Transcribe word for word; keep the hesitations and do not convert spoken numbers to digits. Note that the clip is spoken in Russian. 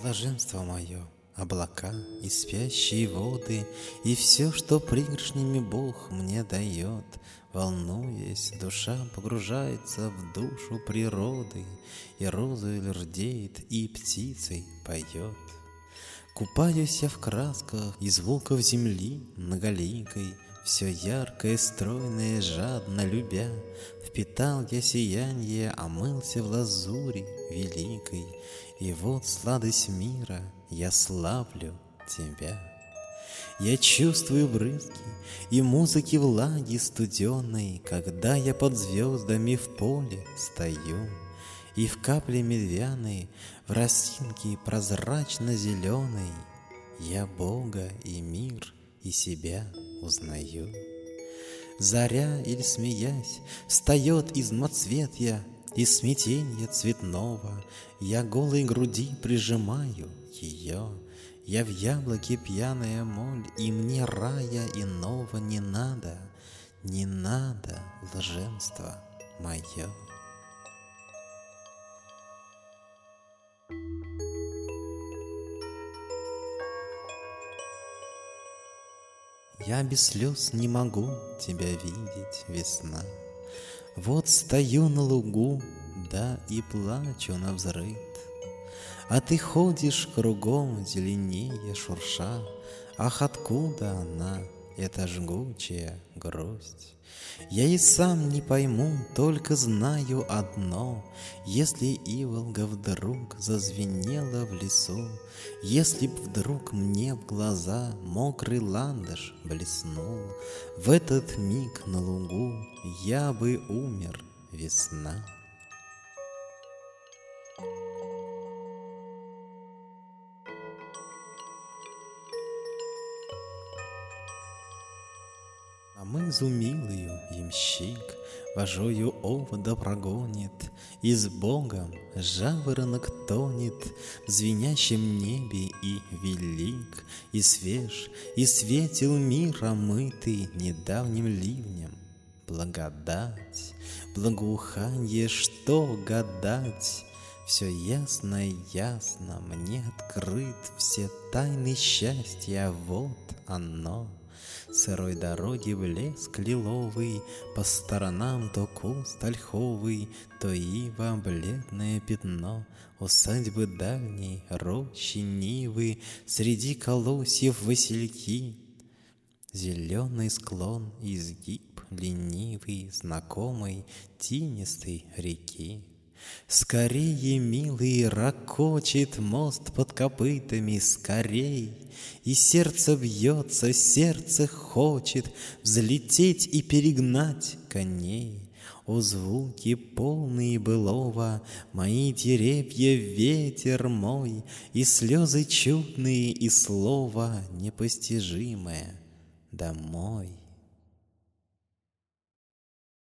Блаженство мое, облака и спящие воды, и все, что пригоршнями Бог мне дает. Волнуясь, душа погружается в душу природы, и розой рдеет, и птицей поет. Купаюсь я в красках и звуков земли многоликой, все яркое, стройное, жадно любя. Впитал я сиянье, омылся в лазури великой, и вот сладость мира, я славлю тебя. Я чувствую брызги и музыки влаги студеной, когда я под звездами в поле стою, и в капле медвяной, в росинке прозрачно-зеленой я Бога и мир и себя узнаю. Заря, или смеясь, встает из мацветья, из смятенья цветного, я голой груди прижимаю ее. Я в яблоке пьяная моль, и мне рая иного не надо, не надо, блаженство мое. Я без слез не могу тебя видеть, весна. Вот стою на лугу, да и плачу навзрыд. А ты ходишь кругом, зеленее шурша. Ах, откуда она, эта жгучая грусть? Я и сам не пойму, только знаю одно: если иволга вдруг зазвенела в лесу, если б вдруг мне в глаза мокрый ландыш блеснул, в этот миг на лугу я бы умер, весна. А мызу милую ямщик вожою овода прогонит, и с Богом жаворонок тонет в звенящем небе, и велик, и свеж, и светел мир, омытый недавним ливнем. Благодать, благоуханье, что гадать? Все ясно и ясно мне открыт, все тайны счастья, вот оно. Сырой дороги блеск лиловый, по сторонам то куст ольховый, то ива бледное пятно, усадьбы дальней, рощи, нивы, среди колосьев васильки. Зеленый склон, изгиб ленивый, знакомый, тинистой реки. Скорее, милый, ракочет мост под копытами, скорей! И сердце бьется, сердце хочет взлететь и перегнать коней. О, звуки полные былого, мои деревья, ветер мой, и слезы чудные, и слово непостижимое домой.